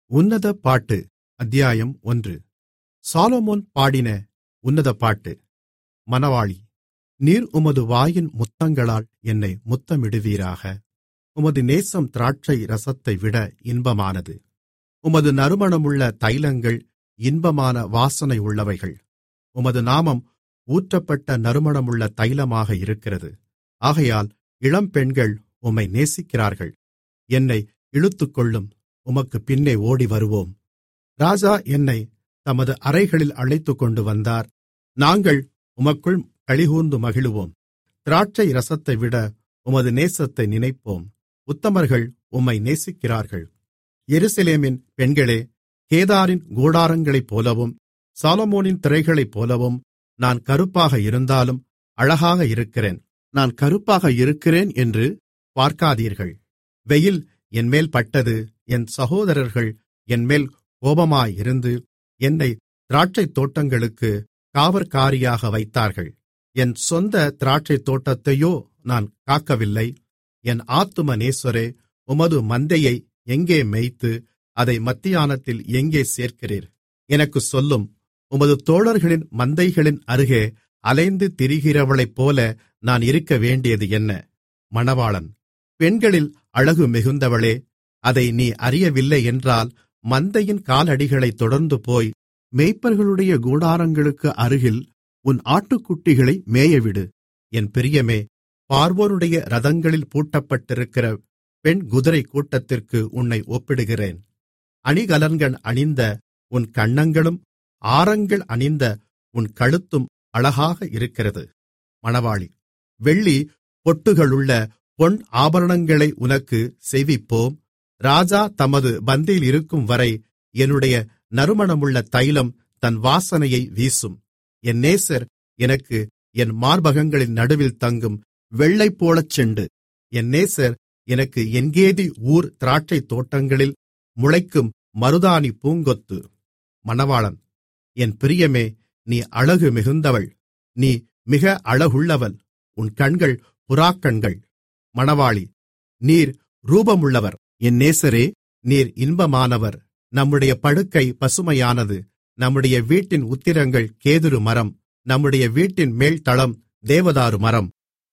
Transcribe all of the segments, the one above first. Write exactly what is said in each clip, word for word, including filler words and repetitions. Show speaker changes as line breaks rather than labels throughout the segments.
உன்னத பாட்டு. அத்தியாயம் ஒன்று. சாலொமோன் பாடின உன்னத பாட்டு. மணவாளி. நீர் உமது வாயின் முத்தங்களால் என்னை முத்தமிடுவீராக. உமது நேசம் திராட்சை இரசத்தைவிட இன்பமானது. உமது நறுமணமுள்ள தைலங்கள் இன்பமான வாசனை உள்ளவைகள். உமது நாமம் ஊற்றப்பட்ட நறுமணமுள்ள தைலமாக இருக்கிறது. ஆகையால் இளம்பெண்கள் உம்மை நேசிக்கிறார்கள். என்னை இழுத்துக்கொள்ளும், உமக்குப் பின்னே ஓடி வருவோம். ராஜா என்னை தமது அறைகளில் அழைத்துக்கொண்டு வந்தார். நாங்கள் உமக்குள் களிகூர்ந்து மகிழுவோம். திராட்சை இரசத்தைவிட உமது நேசத்தை நினைப்போம். உத்தமர்கள் உம்மை நேசிக்கிறார்கள். எருசலேமின் பெண்களே, கேதாரின் கூடாரங்களைப் போலவும் சாலொமோனின் திரைகளைப் போலவும் நான் கறுப்பாக இருந்தாலும் அழகாக இருக்கிறேன். நான் கறுப்பாக இருக்கிறேன் என்று பார்க்காதீர்கள். வெயில் என்மேல் பட்டது. என் சகோதரர்கள் என்மேல் கோபமாயிருந்து என்னைத் திராட்சைத் தோட்டங்களுக்கு காவற்காரியாக வைத்தார்கள். என் சொந்த திராட்சைத் தோட்டத்தையோ நான் காக்கவில்லை. என் ஆத்தும நேசரே, உமது மந்தையை எங்கே மேய்த்து அதை மத்தியானத்தில் எங்கே சேர்க்கிறீர்? எனக்குச் சொல்லும். உமது தோழர்களின் மந்தைகளின் அருகே அலைந்து திரிகிறவளைப்போல நான் இருக்க வேண்டியது என்ன? மணவாளன். பெண்களில் அழகு மிகுந்தவளே, அதை நீ அறியவில்லை என்றால் மந்தையின் காலடிகளைத் தொடர்ந்து போய் மேய்ப்பர்களுடைய கூடாரங்களுக்கு அருகில் உன் ஆட்டுக்குட்டிகளை மேயவிடு. என் பிரியமே, பார்வோனுடைய இரதங்களில் பூட்டப்பட்டிருக்கிற பெண் குதிரை கூட்டத்திற்கு உன்னை ஒப்பிடுகிறேன். அணிகலன்கள் அணிந்த உன் கன்னங்களும் ஆரங்கள் அணிந்த உன் கழுத்தும் அழகாக இருக்கிறது. மணவாளி. வெள்ளி பொட்டுகளுள்ள பொன் ஆபரணங்களை உனக்கு செய்விப்போம். ராஜா தமது பந்தியில் இருக்கும் வரை என்னுடைய நறுமணமுள்ள தைலம் தன் வாசனையை வீசும். என் நேசர் எனக்கு என் மார்பகங்களின் நடுவில் தங்கும் வெள்ளைப்போளச் செண்டு. என் நேசர் எனக்கு என்கேதி ஊர் திராட்சைத் தோட்டங்களில் முளைக்கும் மருதாணி பூங்கொத்து. மணவாளன். என் பிரியமே, நீ அழகு மிகுந்தவள். நீ மிக அழகுள்ளவள். உன் கண்கள் புறாக்கண்கள். மணவாளி. நீர் ரூபமுள்ளவர். என் நேசரே, நீர் இன்பமானவர். நம்முடைய படுக்கை பசுமையானது. நம்முடைய வீட்டின் உத்திரங்கள் கேதுரு மரம். நம்முடைய வீட்டின் மேல்தளம் தேவதாரு மரம்.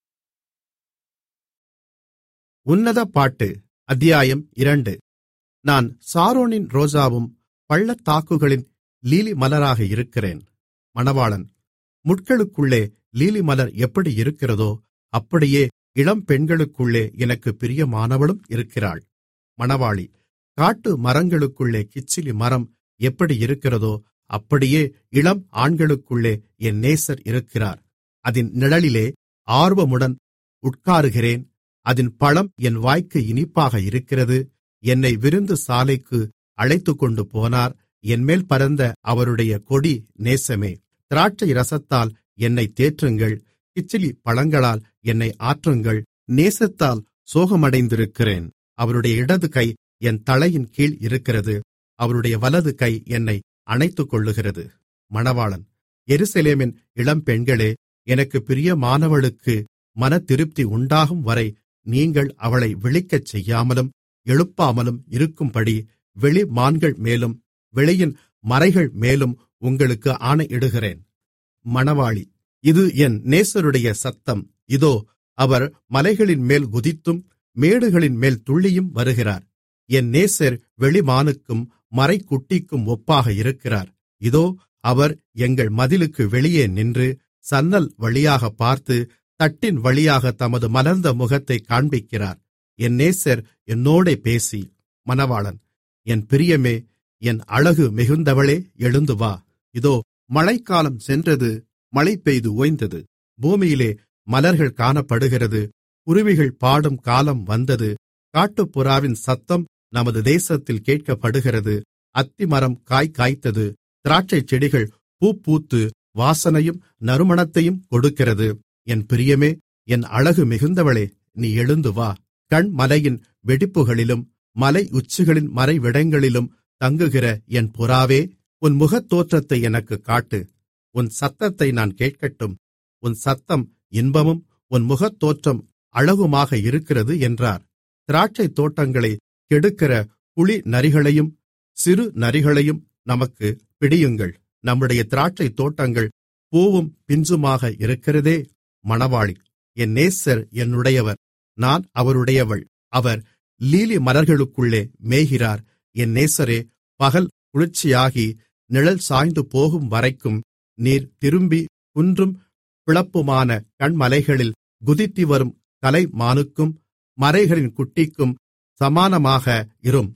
உன்னத பாட்டு. அத்தியாயம் இரண்டு. நான் சாரோனின் ரோஜாவும் பள்ளத்தாக்குகளின் லீலி மலராக இருக்கிறேன். மணவாளன். முட்களுக்குள்ளே லீலி மலர் எப்படி இருக்கிறதோ அப்படியே இளம் பெண்களுக்குள்ளே எனக்கு பிரியமானவளும் இருக்கிறாள். மணவாளி. காட்டு மரங்களுக்குள்ளே கிச்சிலி மரம் எப்படி இருக்கிறதோ அப்படியே இளம் ஆண்களுக்குள்ளே என் நேசர் இருக்கிறார். அதின் நிழலிலே ஆர்வமுடன் உட்காருகிறேன். அதின் பழம் என் வாய்க்கு இனிப்பாக இருக்கிறது. என்னை விருந்து சாலைக்கு அழைத்துக்கொண்டு போனார். என்மேல் பறந்த அவருடைய கொடி நேசமே. திராட்சை இரசத்தால் என்னை தேற்றுங்கள். கிச்சிலி பழங்களால் என்னை ஆற்றுங்கள். நேசத்தால் சோகமடைந்திருக்கிறேன். அவருடைய இடது கை என் தலையின் கீழ் இருக்கிறது. அவருடைய வலது கை என்னை அணைத்துக் கொள்ளுகிறது. மணவாளன். எருசலேமின் இளம்பெண்களே, எனக்கு பிரியமானவளுக்கு மனதிருப்தி உண்டாகும் வரை நீங்கள் அவளை விழிக்கச் செய்யாமலும் எழுப்பாமலும் இருக்கும்படி வெளிமான்கள் மேலும் வெளியின் மரைகள் மேலும் உங்களுக்கு ஆணையிடுகிறேன். மணவாளி. இது என் நேசருடைய சத்தம். இதோ, அவர் மலைகளின் மேல் குதித்தும் மேடுகளின் மேல் துள்ளியும் வருகிறார். என் நேசர் வெளிமானுக்கும் மரைக்குட்டிக்கும் ஒப்பாக இருக்கிறார். இதோ, அவர் எங்கள் மதிலுக்கு வெளியே நின்று சன்னல் வழியாக பார்த்து தட்டின் வழியாக தமது மலர்ந்த முகத்தைக் காண்பிக்கிறார். என் நேசர் என்னோடே பேசி. மணவாளன். என் பிரியமே, என் அழகு மிகுந்தவளே, எழுந்து வா. இதோ, மழைக்காலம் சென்றது. மழை பெய்து ஓய்ந்தது. பூமியிலே மலர்கள் காணப்படுகிறது. குருவிகள் பாடும் காலம் வந்தது. காட்டுப்புறாவின் சத்தம் நமது தேசத்தில் கேட்கப்படுகிறது. அத்திமரம் காய் காய்த்தது. திராட்சைச் செடிகள் பூ பூத்து வாசனையும் நறுமணத்தையும் கொடுக்கிறது. என் பிரியமே, என் அழகு மிகுந்தவளே, நீ எழுந்து வா. கண்மலையின் வெடிப்புகளிலும் மலை உச்சிகளின் மறைவிடங்களிலும் தங்குகிற என் புறாவே, உன் முகத்தோற்றத்தை எனக்குக் காட்டு. உன் சத்தத்தை நான் கேட்கட்டும். உன் சத்தம் இன்பமும் உன் முகத்தோற்றம் அழகுமாக இருக்கிறது என்றார். திராட்சைத் தோட்டங்களை கெடுக்கிற புளி நரிகளையும் சிறு நரிகளையும் நமக்கு பிடியுங்கள். நம்முடைய திராட்சைத் தோட்டங்கள் பூவும் பிஞ்சுமாக இருக்கிறதே. மணவாளி என் நேசர் என்னுடையவர், நான் அவருடையவள். அவர் லீலி மலர்களுக்குள்ளே மேய்கிறார். என் நேசரே, பகல் குளிர்ச்சியாகி நிழல் சாய்ந்து போகும் வரைக்கும் நீர் திரும்பி குன்றும் பிளப்புமான கன்மலைகளில் குதித்து வரும் கலைமானுக்கும் மரைகளின் குட்டிக்கும் சமானமாக இரும்.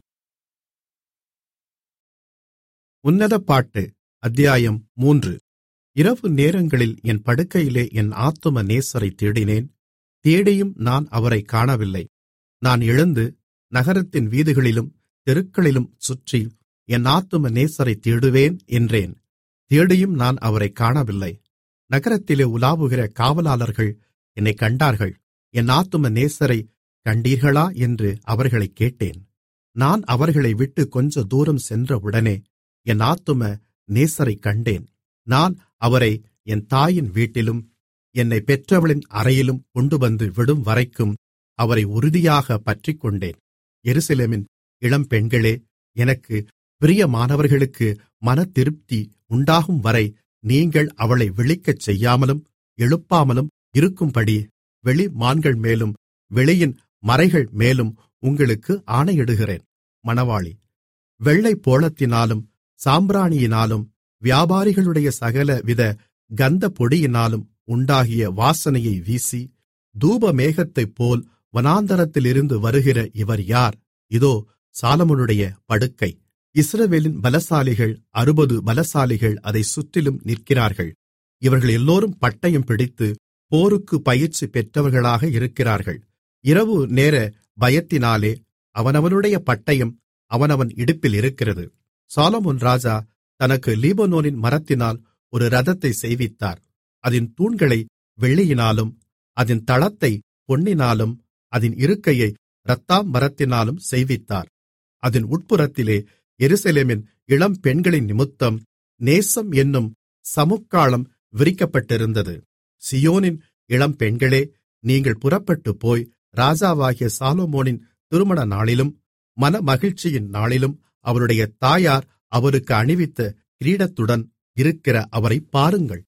உன்னத பாட்டு. அத்தியாயம் மூன்று. இரவு நேரங்களில் என் படுக்கையிலே என் ஆத்தும நேசரை தேடினேன். தேடியும் நான் அவரை காணவில்லை. நான் எழுந்து நகரத்தின் வீதிகளிலும் தெருக்களிலும் சுற்றி என் ஆத்தும நேசரை தேடுவேன் என்றேன். தேடியும் நான் அவரை காணவில்லை. நகரத்திலே உலாவுகிற காவலாளர்கள் என்னை கண்டார்கள். என் ஆத்தும நேசரை கண்டீர்களா என்று அவர்களைக் கேட்டேன். நான் அவர்களை விட்டு கொஞ்ச தூரம் சென்றவுடனே என் ஆத்தும நேசரைக் கண்டேன். நான் அவரை என் தாயின் வீட்டிலும் என்னை பெற்றவளின் அறையிலும் கொண்டுவந்து விடும் வரைக்கும் அவரை உறுதியாக பற்றிக்கொண்டேன். எருசலேமின் இளம்பெண்களே, எனக்கு பிரியமானவர்களுக்கு மனதிருப்தி உண்டாகும் வரை நீங்கள் அவளை விழிக்கச் செய்யாமலும் எழுப்பாமலும் இருக்கும்படி வெளிமான்கள் மேலும் வெளியின் மரைகள் மேலும் உங்களுக்கு ஆணையிடுகிறேன். மணவாளி வெள்ளைப் போளத்தினாலும் சாம்பிராணியினாலும் வியாபாரிகளுடைய சகலவித கந்தப் பொடியினாலும் உண்டாகிய வாசனையை வீசி, தூபமேகத்தைப்போல் வனாந்தரத்திலிருந்து வருகிற இவர் யார்? இதோ சாலொமோனுடைய படுக்கை. இஸ்ரவேலின் பலசாலிகள் அறுபது பலசாலிகள் அதைச் சுற்றிலும் நிற்கிறார்கள். இவர்கள் எல்லோரும் பட்டயம் பிடித்து போருக்கு பயிற்சி பெற்றவர்களாக இருக்கிறார்கள். இரவு நேர பயத்தினாலே அவனவனுடைய பட்டயம் அவனவன் இடுப்பில் இருக்கிறது. சாலொமோன் ராஜா தனக்கு லீபனோனின் மரத்தினால் ஒரு இரதத்தை செய்வித்தார். அதின் தூண்களை வெள்ளியினாலும் அதின் தளத்தை பொன்னினாலும் அதின் இருக்கையை இரத்தாம்பரத்தினாலும் செய்வித்தார். அதின் உட்புறத்திலே எருசலேமின் இளம் பெண்களின் நிமித்தம் நேசம் என்னும் சமுக்காளம் விரிக்கப்பட்டிருந்தது. சீயோனின் இளம் பெண்களே, நீங்கள் புறப்பட்டுப்போய் ராஜாவாகிய சாலொமோனின் திருமண நாளிலும் மனமகிழ்ச்சியின் நாளிலும் அவருடைய தாயார் அவருக்கு அணிவித்த கிரீடத்துடன் இருக்கிற அவரைப் பாருங்கள்.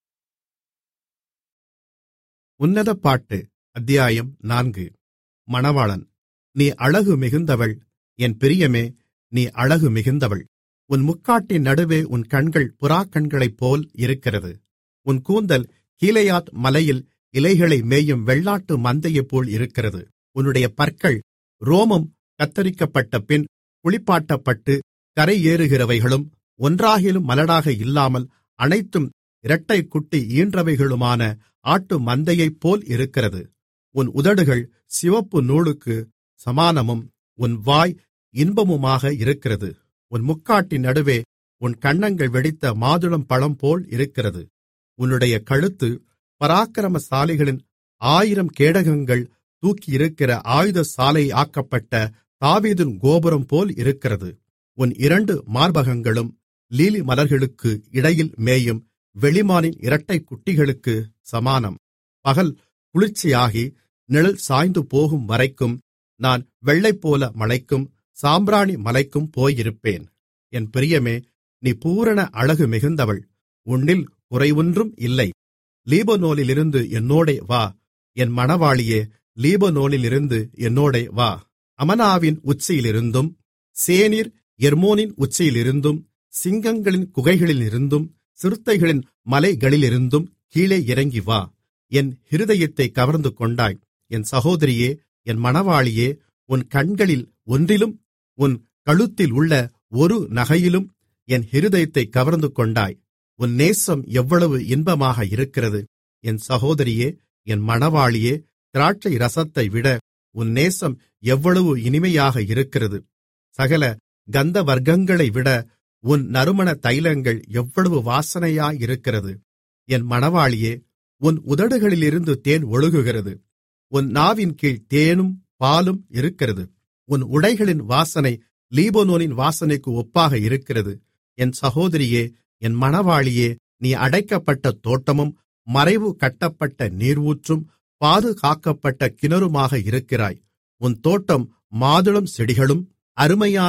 உன்னத பாட்டு. அத்தியாயம் நான்கு. மணவாளன் நீ அழகு மிகுந்தவள், என் பிரியமே, நீ அழகு மிகுந்தவள். உன் முக்காட்டின் நடுவே உன் கண்கள் புறாக்கண்களைப்போல் இருக்கிறது. உன் கூந்தல் கீலேயாத் மலையில் இலைகளை மேயும் வெள்ளாட்டு மந்தையைப்போல் இருக்கிறது. உன்னுடைய பற்கள் ரோமம் கத்தரிக்கப்பட்ட பின் குளிப்பாட்டப்பட்டு கரையேறுகிறவைகளும் ஒன்றாகிலும் மலடாக இல்லாமல் அனைத்தும் இரட்டைக்குட்டி ஈன்றவைகளுமான ஆட்டு மந்தையைப்போல் இருக்கிறது. உன் உதடுகள் சிவப்பு நூலுக்கு சமானமும் உன் வாய் இன்பமுமாக இருக்கிறது. உன் முக்காட்டின் நடுவே உன் கன்னங்கள் வெடித்த மாதுளம் பழம் போல் இருக்கிறது. உன்னுடைய கழுத்து பராக்கிரமசாலிகளின் ஆயிரம் கேடகங்கள் தூக்கியிருக்கிற ஆயுத சாலை ஆக்கப்பட்ட தாவீதின் கோபுரம் போல் இருக்கிறது. உன் இரண்டு மார்பகங்களும் லீலி மலர்களுக்கு இடையில் மேயும் வெளிமானின் இரட்டை குட்டிகளுக்கு சமானம். பகல் குளிர்ச்சியாகி நிழல் சாய்ந்து போகும் வரைக்கும் நான் வெள்ளைப்போல மலைக்கும் சாம்பிராணி மலைக்கும் போயிருப்பேன். என் பிரியமே, நீ பூரண அழகு மிகுந்தவள், உன்னில் குறைவொன்றும் இல்லை. லீபனோனிலிருந்து என்னோடே வா, என் மணவாளியே, லீபனோனிலிருந்து என்னோடே வா. அமனாவின் உச்சியிலிருந்தும் சேனீர் எர்மோனின் உச்சியிலிருந்தும் சிங்கங்களின் குகைகளிலிருந்தும் சிறுத்தைகளின் மலைகளிலிருந்தும் கீழே இறங்கி வா. என் இருதயத்தை கவர்ந்து கொண்டாய். என் சகோதரியே, என் மணவாளியே, உன் கண்களில் ஒன்றிலும் உன் கழுத்தில் உள்ள ஒரு நகையிலும் என் இருதயத்தை கவர்ந்து கொண்டாய். உன் நேசம் எவ்வளவு இன்பமாக இருக்கிறது. என் சகோதரியே, என் மணவாளியே, திராட்சை ரசத்தை விட உன் நேசம் எவ்வளவு இனிமையாக இருக்கிறது. சகல கந்த வர்க்கங்களை விட உன் நறுமண தைலங்கள் எவ்வளவு வாசனையாயிருக்கிறது. என் மணவாளியே, உன் உதடுகளிலிருந்து தேன் ஒழுகுகிறது. உன் நாவின் கீழ் தேனும் பாலும் இருக்கிறது. உன் உடைகளின் வாசனை லீபனோனின் வாசனைக்கு ஒப்பாக இருக்கிறது. என் சகோதரியே, என் மணவாளியே, நீ அடைக்கப்பட்ட தோட்டமும் மறைவு கட்டப்பட்ட நீரூற்றும் பாதுகாக்கப்பட்ட கிணறுமாக இருக்கிறாய். உன் தோட்டம் மாதுளம் செடிகளும் அருமையான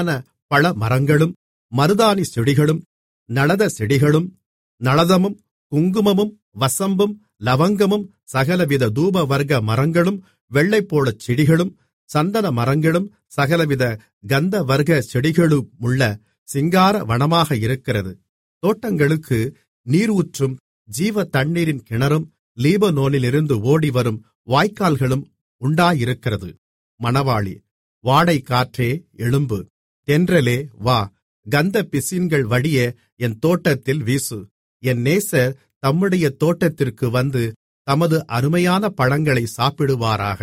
பழமரங்களும் மருதாணி செடிகளும் நளத செடிகளும் நளதமும் குங்குமமும் வசம்பும் லவங்கமும் சகலவித தூபவர்க்க மரங்களும் வெள்ளைப்போளச் செடிகளும் சந்தன மரங்களும் சகலவித கந்தவர்க்க செடிகளுமுள்ள சிங்கார வனமாக இருக்கிறது. தோட்டங்களுக்கு நீரூற்றும் ஜீவ தண்ணீரின் கிணறும் லீபனோனிலிருந்து ஓடிவரும் வாய்க்கால்களும் உண்டாயிருக்கிறது. மணவாளி: வாடை காற்றே எழும்பு, தென்றலே வா, கந்த பிசின்கள் வடிய என் தோட்டத்தில் வீசு. என் நேசர் தம்முடைய தோட்டத்திற்கு வந்து தமது அருமையான பழங்களை சாப்பிடுவாராக.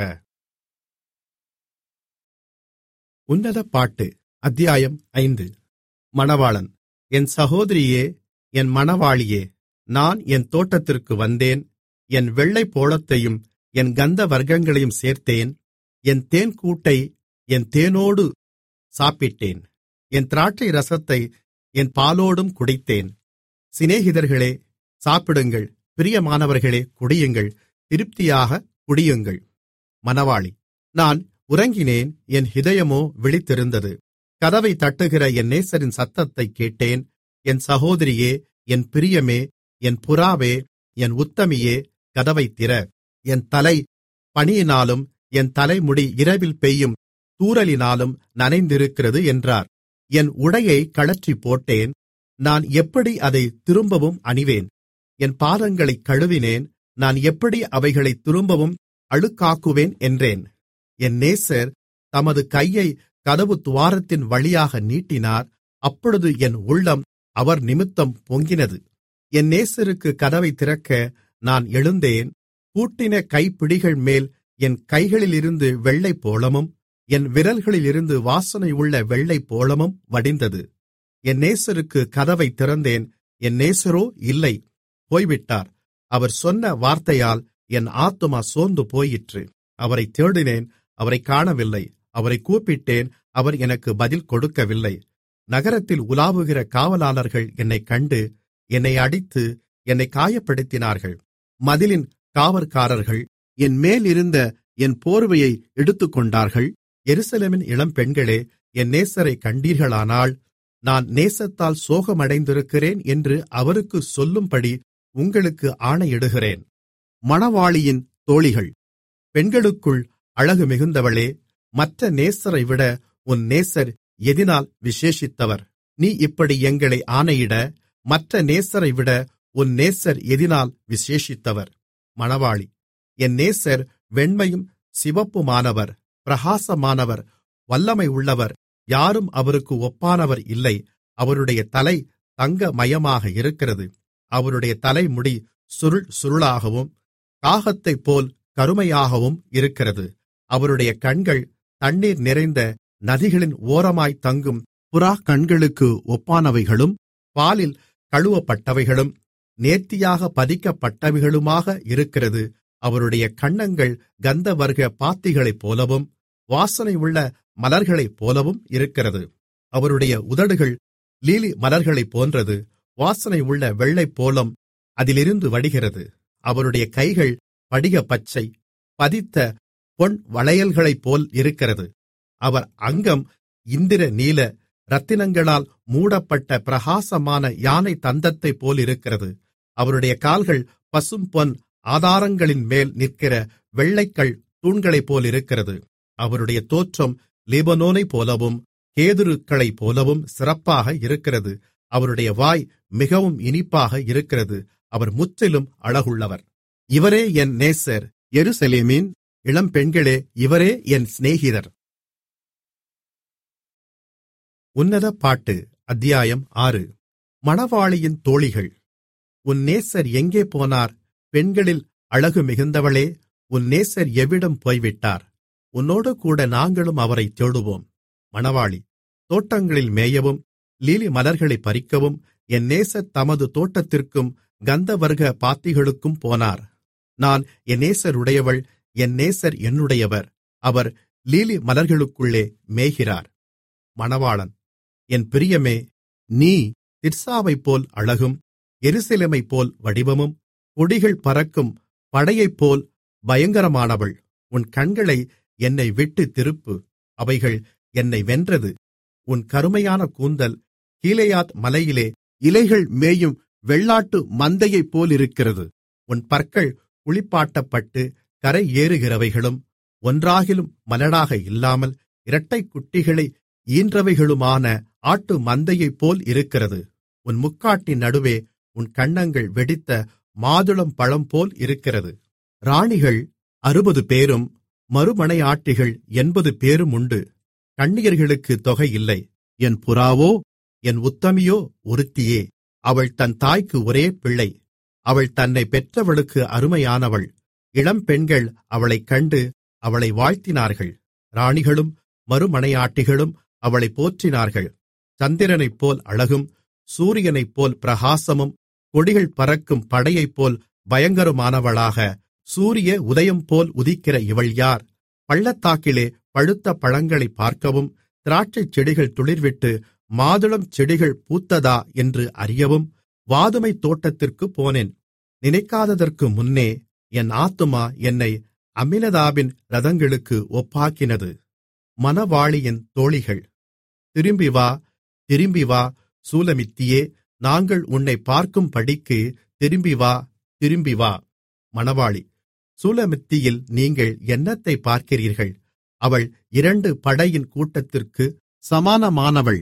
உன்னத பாட்டு. அத்தியாயம் ஐந்து. மணவாளன்: என் சகோதரியே, என் மணவாளியே, நான் என் தோட்டத்திற்கு வந்தேன். என் வெள்ளைப்போளத்தையும் என் கந்த வர்க்கங்களையும் சேர்த்தேன். என் தேன்கூட்டை என் தேனோடு சாப்பிட்டேன். என் திராட்சை ரசத்தை என் பாலோடும் குடித்தேன். சிநேகிதர்களே, சாப்பிடுங்கள். பிரியமானவர்களே, குடியுங்கள். திருப்தியாக குடியுங்கள். மணவாளி: நான் உறங்கினேன், என் இதயமோ விழித்திருந்தது. கதவை தட்டுகிற என் நேசரின் சத்தத்தைக் கேட்டேன். என் சகோதரியே, என் பிரியமே, என் புறாவே, என் உத்தமியே, கதவைத் திற. என் தலை பனியினாலும் என் தலைமுடி இரவில் பெய்யும் தூறலினாலும் நனைந்திருக்கிறது என்றார். என் உடையை கழற்றிப் போட்டேன். நான் எப்படி அதை திரும்பவும் அணிவேன்? என் பாதங்களைக் கழுவினேன். நான் எப்படி அவைகளை திரும்பவும் அழுக்காக்குவேன் என்றேன். என் நேசர் தமது கையை கதவு துவாரத்தின் வழியாக நீட்டினார். அப்பொழுது என் உள்ளம் அவர் நிமித்தம் பொங்கினது. என் நேசருக்கு கதவை திறக்க நான் எழுந்தேன். பூட்டின கைப்பிடிகள் மேல் என் கைகளிலிருந்து வெள்ளைப்போளமும் என் விரல்களிலிருந்து வாசனையுள்ள வெள்ளைப்போளமும் வடிந்தது. என் நேசருக்கு கதவை திறந்தேன். என் நேசரோ இல்லை, போய்விட்டார். அவர் சொன்ன வார்த்தையால் என் ஆத்துமா சோர்ந்து போயிற்று. அவரை தேடினேன், அவரை காணவில்லை. அவரை கூப்பிட்டேன், அவர் எனக்கு பதில் கொடுக்கவில்லை. நகரத்தில் உலாவுகிற காவலாளர்கள் என்னைக் கண்டு என்னை அடித்து என்னை காயப்படுத்தினார்கள். மதிலின் காவற்காரர்கள் என் மேலிருந்த என் போர்வையை எடுத்துக்கொண்டார்கள். எருசலேமின் இளம்பெண்களே, என் நேசரைக் கண்டீர்களானால், நான் நேசத்தால் சோகமடைந்திருக்கிறேன் என்று அவருக்குச் சொல்லும்படி உங்களுக்கு ஆணையிடுகிறேன். மணவாளியின் தோழிகள். பெண்களுக்குள் அழகு மிகுந்தவளே, மற்ற நேசரைவிட உன் நேசர் எதினால் விசேஷித்தவர்? நீ இப்படி எங்களை ஆணையிட, மற்ற நேசரைவிட உன் நேசர் எதினால் விசேஷித்தவர்? மணவாளி: என் நேசர் வெண்மையும் சிவப்புமானவர், பிரகாசமானவர், வல்லமை உள்ளவர். யாரும் அவருக்கு ஒப்பானவர் இல்லை. அவருடைய தலை தங்கமயமாக இருக்கிறது. அவருடைய தலைமுடி சுருள் சுருளாகவும் காகத்தைப்போல் கருமையாகவும் இருக்கிறது. அவருடைய கண்கள் தண்ணீர் நிறைந்த நதிகளின் ஓரமாய் தங்கும் புறா கண்களுக்கு ஒப்பானவைகளும் பாலில் கழுவப்பட்டவைகளும் நேர்த்தியாக பதிக்கப்பட்டவைகளுமாக இருக்கிறது. அவருடைய கன்னங்கள் கந்தவர்க்க பாத்திகளைப் போலவும் வாசனையுள்ள மலர்களைப் போலவும் இருக்கிறது. அவருடைய உதடுகள் லீலி மலர்களைப் போன்றது. வாசனையுள்ள வெள்ளைப்போளம் அதிலிருந்து வடிகிறது. அவருடைய கைகள் படிக பச்சை பதித்த பொன் வளையல்களைப்போல் இருக்கிறது. அவர் அங்கம் இந்திர நீல இரத்தினங்களால் மூடப்பட்ட பிரகாசமான யானை தந்தத்தைப் போலிருக்கிறது. அவருடைய கால்கள் பசும்பொன் ஆதாரங்களின் மேல் நிற்கிற வெள்ளைக்கல் தூண்களைப் போலிருக்கிறது. அவருடைய தோற்றம் லீபனோனைப் போலவும் கேதுருக்களைப் போலவும் சிறப்பாக இருக்கிறது. அவருடைய வாய் மிகவும் இனிப்பாக இருக்கிறது. அவர் முற்றிலும் அழகுள்ளவர். இவரே என் நேசர். எருசலேமின் இளம்பெண்களே, இவரே என் சிநேகிதர். உன்னத பாட்டு. அத்தியாயம் ஆறு. மணவாளியின் தோழிகள். உன் நேசர் எங்கே போனார்? பெண்களில் அழகு மிகுந்தவளே, உன் நேசர் எவ்விடம் போய்விட்டார்? உன்னோடு கூட நாங்களும் அவரை தேடுவோம். மணவாளி: தோட்டங்களில் மேயவும் லீலி மலர்களை பறிக்கவும் என் நேசர் தமது தோட்டத்திற்கும் கந்தவர்க்க பாத்திகளுக்கும் போனார். நான் என் நேசருடையவள், என் நேசர் என்னுடையவர். அவர் லீலி மலர்களுக்குள்ளே மேய்கிறார். மணவாளன்: என் பிரியமே, நீ திர்சாவைப்போல் அழகும் எருசலேமைப்போல் வடிவமும் கொடிகள் பறக்கும் படையைப்போல் பயங்கரமானவள். உன் கண்களை என்னை விட்டுத் திருப்பு. அவைகள் என்னை வென்றது. உன் கருமையான கூந்தல் கீலேயாத் மலையிலே இலைகள் மேயும் வெள்ளாட்டு மந்தையைப் போலிருக்கிறது. உன் பற்கள் குளிப்பாட்டப்பட்டு கரை ஏறுகிறவைகளும் ஒன்றாகிலும் மலடாக இல்லாமல் இரட்டைக் குட்டிகளை ஈன்றவைகளுமான ஆட்டு மந்தையைப் போல் இருக்கிறது. உன் முக்காட்டின் நடுவே உன் கன்னங்கள் வெடித்த மாதுளம் பழம் போல் இருக்கிறது. ராணிகள் அறுபது பேரும் மறுமனையாட்டிகள் எண்பது பேரும் உண்டு. கன்னியர்களுக்கு தொகை இல்லை. என் புறாவோ என் உத்தமியோ ஒருத்தியே. அவள் தன் தாய்க்கு ஒரே பிள்ளை. அவள் தன்னை பெற்றவளுக்கு அருமையானவள். இளம்பெண்கள் அவளைக் கண்டு அவளை வாழ்த்தினார்கள். ராணிகளும் மறுமனையாட்டிகளும் அவளை போற்றினார்கள். சந்திரனைப்போல் அழகும் சூரியனைப்போல் பிரகாசமும் கொடிகள் பறக்கும் படையைப்போல் பயங்கரமானவளாக சூரிய உதயம்போல் உதிக்கிற இவள் யார்? பள்ளத்தாக்கிலே பழுத்த பழங்களைப் பார்க்கவும் திராட்சைச் செடிகள் துளிர்விட்டு மாதுளம் செடிகள் பூத்ததா என்று அறியவும் வாதுமைத் தோட்டத்திற்குப் போனேன். நினைக்காததற்கு முன்னே என் ஆத்துமா என்னை அம்மினதாபின் இரதங்களுக்கு ஒப்பாக்கினது. மணவாளியின் தோழிகள். திரும்பி வா, திரும்பி வா, சூலமித்தியே, நாங்கள் உன்னை பார்க்கும்படிக்கு திரும்பி வா, திரும்பி வா. மணவாளி. சூலமித்தியில் நீங்கள் என்னத்தைப் பார்க்கிறீர்கள்? அவள் இரண்டு படையின் கூட்டத்திற்கு சமானமானவள்.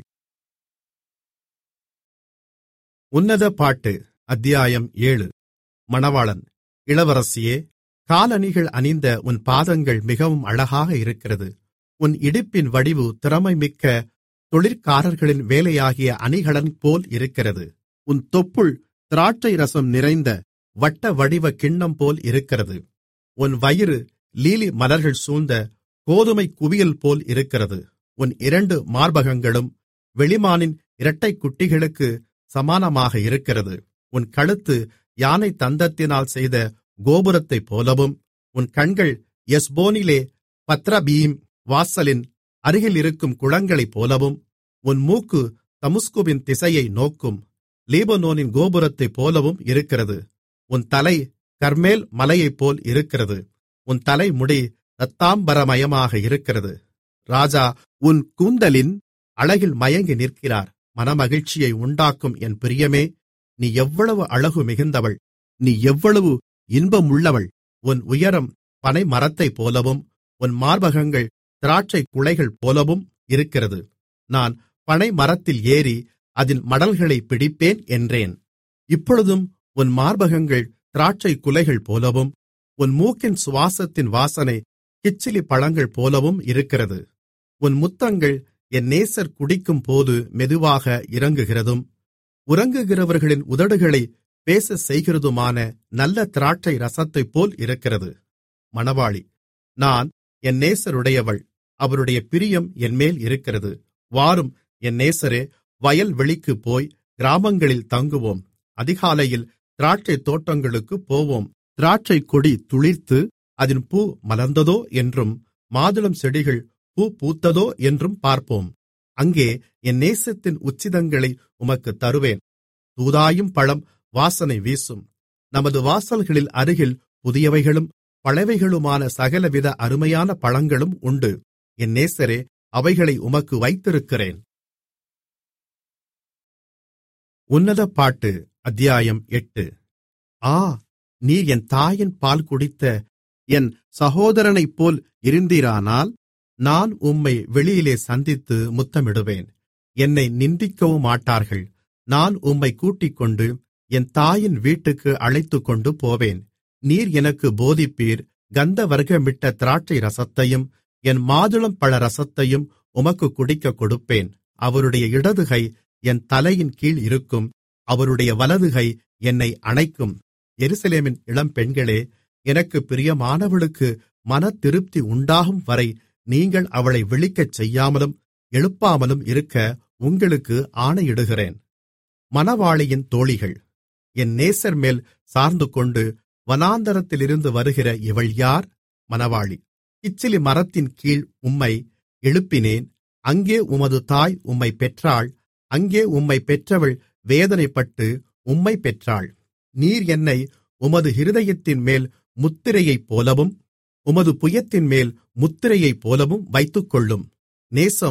உன்னத பாட்டு. அத்தியாயம் ஏழு. மணவாளன். இளவரசியே, காலணிகள் அணிந்த உன் பாதங்கள் மிகவும் அழகாக இருக்கிறது. உன் இடுப்பின் வடிவு திறமைமிக்க தொழிற்காரர்களின் வேலையாகிய அணிகலன் போல் இருக்கிறது. உன் தொப்புள் திராட்சை ரசம் நிறைந்த வட்ட வடிவ கிண்ணம் போல் இருக்கிறது. உன் வயிறு லீலி மலர்கள் சூழ்ந்த கோதுமை குவியல் போல் இருக்கிறது. உன் இரண்டு மார்பகங்களும் வெளிமானின் இரட்டைக் குட்டிகளுக்கு சமானமாக இருக்கிறது. உன் கழுத்து யானை தந்தத்தினால் செய்த கோபுரத்தைப் போலவும், உன் கண்கள் எஸ்போனிலே பத்ரபீம் வாசலின் அருகில் இருக்கும் குளங்களைப் போலவும், உன் மூக்கு தமுஸ்குவின் திசையை நோக்கும் லீபனோனின் கோபுரத்தைப் போலவும் இருக்கிறது. உன் தலை கர்மேல் மலையைப்போல் இருக்கிறது. உன் தலைமுடி இரத்தாம்பரமயமாக இருக்கிறது. ராஜா உன் கூந்தலின் அழகில் மயங்கி நிற்கிறார். மனமகிழ்ச்சியை உண்டாக்கும் என் பிரியமே, நீ எவ்வளவு அழகு மிகுந்தவள்! நீ எவ்வளவு இன்பமுள்ளவள்! உன் உயரம் பனை மரத்தைப் போலவும் உன் மார்பகங்கள் திராட்சைக் குலைகள் போலவும் இருக்கிறது. நான் பனை மரத்தில் ஏறி அதின் மடல்களைப் பிடிப்பேன் என்றேன். இப்பொழுதும் உன் மார்பகங்கள் திராட்சைக் குலைகள் போலவும் உன் மூக்கின் சுவாசத்தின் வாசனை கிச்சிலி பழங்கள் போலவும் இருக்கிறது. உன் முத்தங்கள் என் நேசர் குடிக்கும்போது மெதுவாக இறங்குகிறதும் உறங்குகிறவர்களின் உதடுகளை பேசச் செய்கிறதுமான நல்ல திராட்சை ரசத்தைப்போல் இருக்கிறது. மணவாளி. நான் என் நேசருடையவள், அவருடைய பிரியம் என்மேல் இருக்கிறது. வாரும் என் நேசரே, வயல்வெளிக்குப் போய் கிராமங்களில் தங்குவோம். அதிகாலையில் திராட்சைத் தோட்டங்களுக்குப் போவோம். திராட்சைக் கொடி துளிர்த்து அதின் பூ மலர்ந்ததோ என்றும் மாதுளம் செடிகள் பூ பூத்ததோ என்றும் பார்ப்போம். அங்கே என் நேசத்தின் உச்சிதங்களை உமக்குத் தருவேன். தூதாயும் பழம் வாசனை வீசும். நமது வாசல்களில் அருகில் புதியவைகளும் பழையவைகளுமான சகலவித அருமையான பழங்களும் உண்டு. என் நேசரே, அவைகளை உமக்கு வைத்திருக்கிறேன். உன்னத பாட்டு. அத்தியாயம் எட்டு. ஆ, நீர் என் தாயின் பால் குடித்த என் சகோதரனைப்போல் இருந்தீரானால், நான் உம்மை வெளியிலே சந்தித்து முத்தமிடுவேன். என்னை நிந்திக்கவும் மாட்டார்கள். நான் உம்மை கூட்டிக்கொண்டு என் தாயின் வீட்டுக்கு அழைத்துக்கொண்டு போவேன். நீர் எனக்கு போதிப்பீர். கந்தவர்க்கமிட்ட திராட்சை ரசத்தையும் என் மாதுளம் பழ ரசத்தையும் உமக்கு குடிக்கக் கொடுப்பேன். அவருடைய இடதுகை என் தலையின் கீழ் இருக்கும். அவருடைய வலதுகை என்னை அணைக்கும். எருசலேமின் இளம்பெண்களே, எனக்குப் பிரியமானவளுக்கு மனதிருப்தி உண்டாகும் வரை நீங்கள் அவளை விழிக்கச் செய்யாமலும் எழுப்பாமலும் இருக்க உங்களுக்கு ஆணையிடுகிறேன். மணவாளியின் தோழிகள். என் நேசர்மேல் சார்ந்துகொண்டு வனாந்தரத்திலிருந்து வருகிற இவள் யார்? மணவாளி. கிச்சிலி மரத்தின் கீழ் உம்மை எழுப்பினேன். அங்கே உமது தாய் உம்மை பெற்றாள். அங்கே உம்மை பெற்றவள் வேதனைப்பட்டு உம்மை பெற்றாள். நீர் என்னை உமது இருதயத்தின்மேல் முத்திரையைப் போலவும் உமது புயத்தின்மேல் முத்திரையைப் போலவும் வைத்துக்கொள்ளும். நேசம்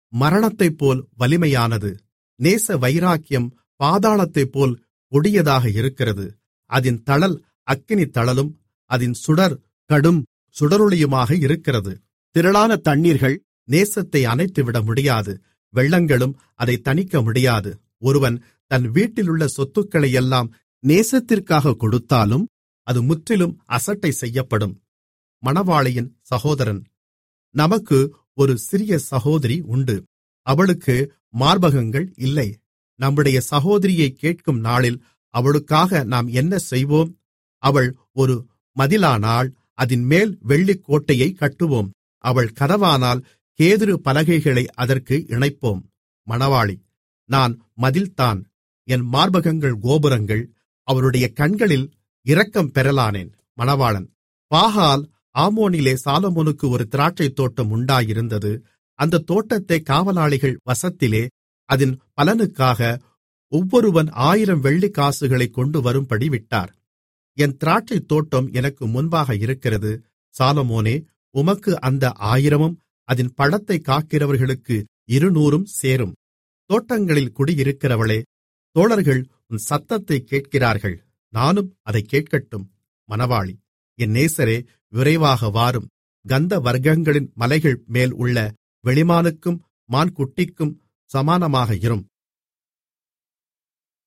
மரணத்தைப்போல் வலிமையானது. நேச வைராக்கியம் பாதாளத்தைப்போல் கொடியதாக இருக்கிறது. அதின் தழல் அக்கினித் தழலும் அதின் சுடர் கடும் சுடரொளியுமாக இருக்கிறது. திரளான தண்ணீர்கள் நேசத்தை அணைத்துவிட முடியாது. வெள்ளங்களும் அதை தணிக்க முடியாது. ஒருவன் தன் வீட்டிலுள்ள சொத்துக்களையெல்லாம் நேசத்திற்காக கொடுத்தாலும் அது முற்றிலும் அசட்டை செய்யப்படும். மணவாளியின் சகோதரன். நமக்கு ஒரு சிறிய சகோதரி உண்டு. அவளுக்கு மார்பகங்கள் இல்லை. நம்முடைய சகோதரியை கேட்கும் நாளில் அவளுக்காக நாம் என்ன செய்வோம்? அவள் ஒரு மதிலானால் அதின்மேல் வெள்ளிக்கோட்டையை கட்டுவோம். அவள் கதவானால் கேதுரு பலகைகளை அதற்கு இணைப்போம். மணவாளி. நான் மதில்தான், என் மார்பகங்கள் கோபுரங்கள். அவருடைய கண்களில் இரக்கம் பெறலானேன். மணவாளன். பாகால் ஆமோனிலே சாலொமோனுக்கு ஒரு திராட்சைத் தோட்டம் உண்டாயிருந்தது. அந்தத் தோட்டத்தைக் காவலாளிகள் வசத்திலே அதின் பலனுக்காக ஒவ்வொருவன் ஆயிரம் வெள்ளிக்காசுகளைக் கொண்டு வரும்படி விட்டார். என் திராட்சைத் தோட்டம் எனக்கு முன்பாக இருக்கிறது. சாலொமோனே, உமக்கு அந்த ஆயிரமும் அதின் பழத்தைக் காக்கிறவர்களுக்கு இருநூறும் சேரும். தோட்டங்களில் குடியிருக்கிறவளே, தோழர்கள் உன் சத்தத்தைக் கேட்கிறார்கள். நானும் அதைக் கேட்கட்டும். மணவாளி. என் நேசரே, விரைவாக வாரும். கந்த வர்க்கங்களின் மலைகள் மேல் உள்ள வெளிமானுக்கும் மான்குட்டிக்கும் சமானமாக இரும்.